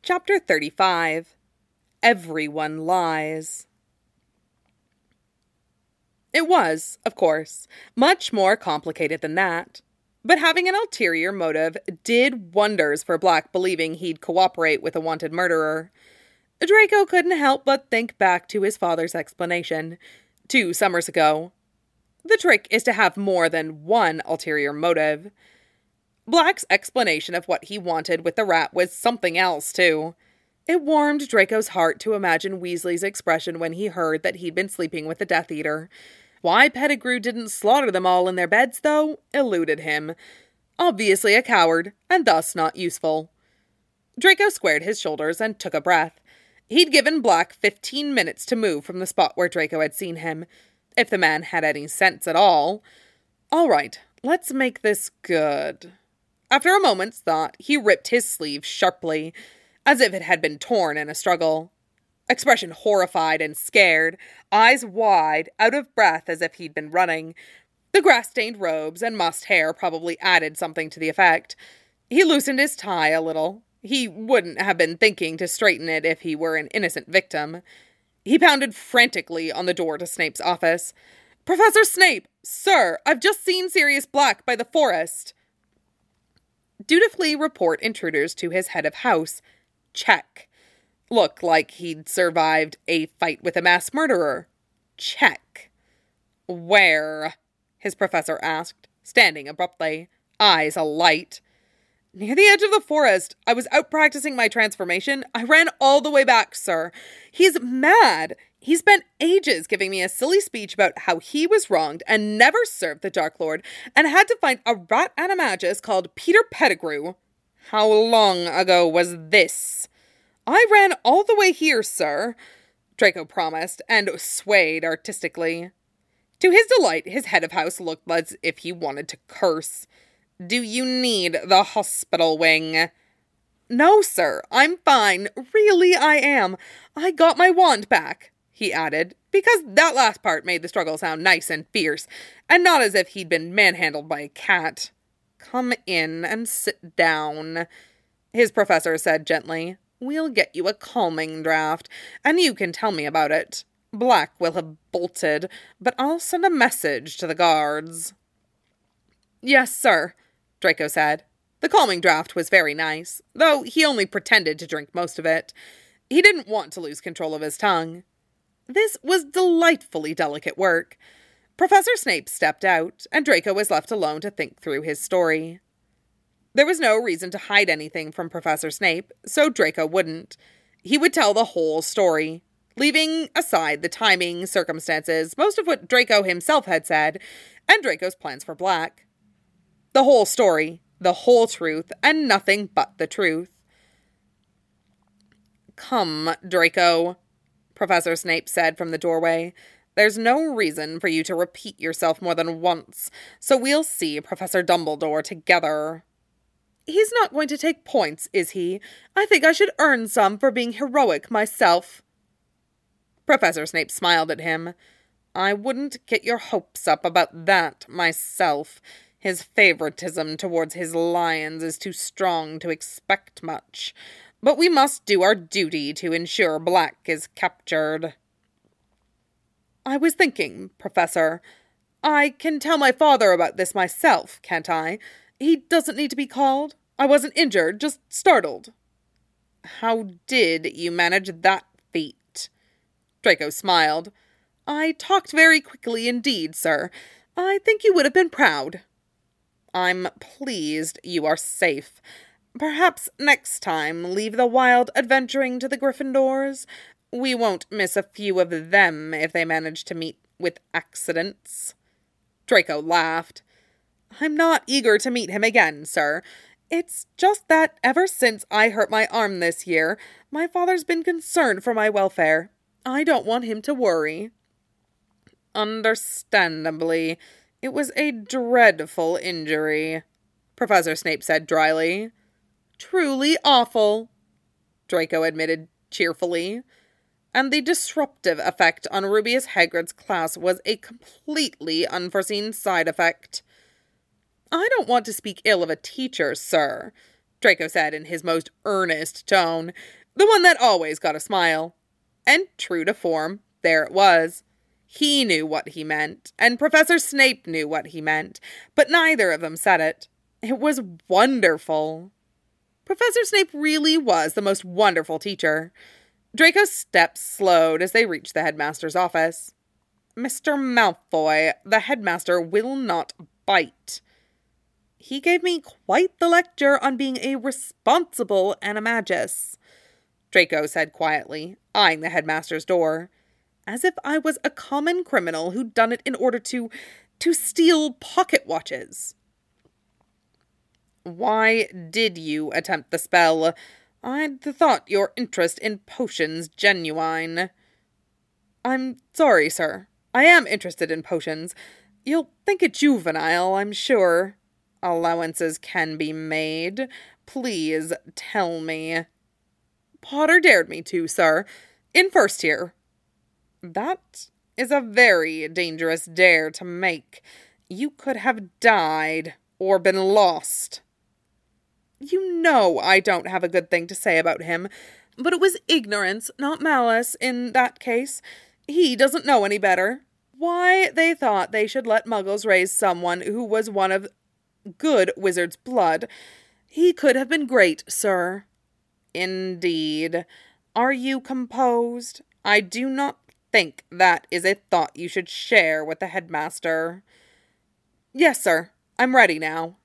Chapter 35. Everyone Lies. It was, of course, much more complicated than that. But having an ulterior motive did wonders for Black believing he'd cooperate with a wanted murderer. Draco couldn't help but think back to his father's explanation 2 summers ago. The trick is to have more than one ulterior motive. Black's explanation of what he wanted with the rat was something else, too. It warmed Draco's heart to imagine Weasley's expression when he heard that he'd been sleeping with the Death Eater. Why Pettigrew didn't slaughter them all in their beds, though, eluded him. Obviously a coward, and thus not useful. Draco squared his shoulders and took a breath. He'd given Black 15 minutes to move from the spot where Draco had seen him, if the man had any sense at all. All right, let's make this good. After a moment's thought, he ripped his sleeve sharply, as if it had been torn in a struggle. Expression horrified and scared, eyes wide, out of breath as if he'd been running. The grass-stained robes and mussed hair probably added something to the effect. He loosened his tie a little. He wouldn't have been thinking to straighten it if he were an innocent victim. He pounded frantically on the door to Snape's office. "Professor Snape! Sir, I've just seen Sirius Black by the forest." Dutifully report intruders to his head of house. Check. Look like he'd survived a fight with a mass murderer. Check. Where? His professor asked, standing abruptly, eyes alight. "Near the edge of the forest. I was out practicing my transformation. I ran all the way back, sir. He's mad. He spent ages giving me a silly speech about how he was wronged and never served the Dark Lord, and had to find a rat animagus called Peter Pettigrew. How long ago was this?" "I ran all the way here, sir," Draco promised, and swayed artistically. To his delight, his head of house looked as if he wanted to curse. "Do you need the hospital wing?" "No, sir, I'm fine. Really, I am. I got my wand back," he added, because that last part made the struggle sound nice and fierce, and not as if he'd been manhandled by a cat. "Come in and sit down," his professor said gently. "We'll get you a calming draught, and you can tell me about it. Black will have bolted, but I'll send a message to the guards." "Yes, sir," Draco said. The calming draught was very nice, though he only pretended to drink most of it. He didn't want to lose control of his tongue. This was delightfully delicate work. Professor Snape stepped out, and Draco was left alone to think through his story. There was no reason to hide anything from Professor Snape, so Draco wouldn't. He would tell the whole story, leaving aside the timing, circumstances, most of what Draco himself had said, and Draco's plans for Black. The whole story, the whole truth, and nothing but the truth. "Come, Draco," Professor Snape said from the doorway. "There's no reason for you to repeat yourself more than once, so we'll see Professor Dumbledore together." "He's not going to take points, is he? I think I should earn some for being heroic myself." Professor Snape smiled at him. "I wouldn't get your hopes up about that myself. His favoritism towards his lions is too strong to expect much. But we must do our duty to ensure Black is captured." "I was thinking, Professor, I can tell my father about this myself, can't I? He doesn't need to be called. I wasn't injured, just startled." "How did you manage that feat?" Draco smiled. "I talked very quickly indeed, sir. I think you would have been proud." "I'm pleased you are safe. Perhaps next time leave the wild adventuring to the Gryffindors. We won't miss a few of them if they manage to meet with accidents." Draco laughed. "I'm not eager to meet him again, sir. It's just that ever since I hurt my arm this year, my father's been concerned for my welfare. I don't want him to worry." "Understandably. It was a dreadful injury," Professor Snape said dryly. "Truly awful," Draco admitted cheerfully. "And the disruptive effect on Rubeus Hagrid's class was a completely unforeseen side effect." "I don't want to speak ill of a teacher, sir," Draco said in his most earnest tone, the one that always got a smile. And true to form, there it was. He knew what he meant, and Professor Snape knew what he meant, but neither of them said it. It was wonderful. Professor Snape really was the most wonderful teacher. Draco's steps slowed as they reached the headmaster's office. Mr. Malfoy, the headmaster will not bite. He gave me quite the lecture on being a responsible animagus, Draco said quietly, eyeing the headmaster's door, as if I was a common criminal who'd done it in order to steal pocket watches. Why did you attempt the spell? I'd thought your interest in potions genuine. I'm sorry, sir. I am interested in potions. You'll think it juvenile, I'm sure. Allowances can be made. Please tell me. Potter dared me to, sir. In first year. That is a very dangerous dare to make. You could have died or been lost. You know I don't have a good thing to say about him, but it was ignorance, not malice, in that case. He doesn't know any better. Why they thought they should let Muggles raise someone who was one of good wizard's blood. He could have been great, sir. Indeed. Are you composed? I do not think that is a thought you should share with the headmaster. Yes, sir. I'm ready now.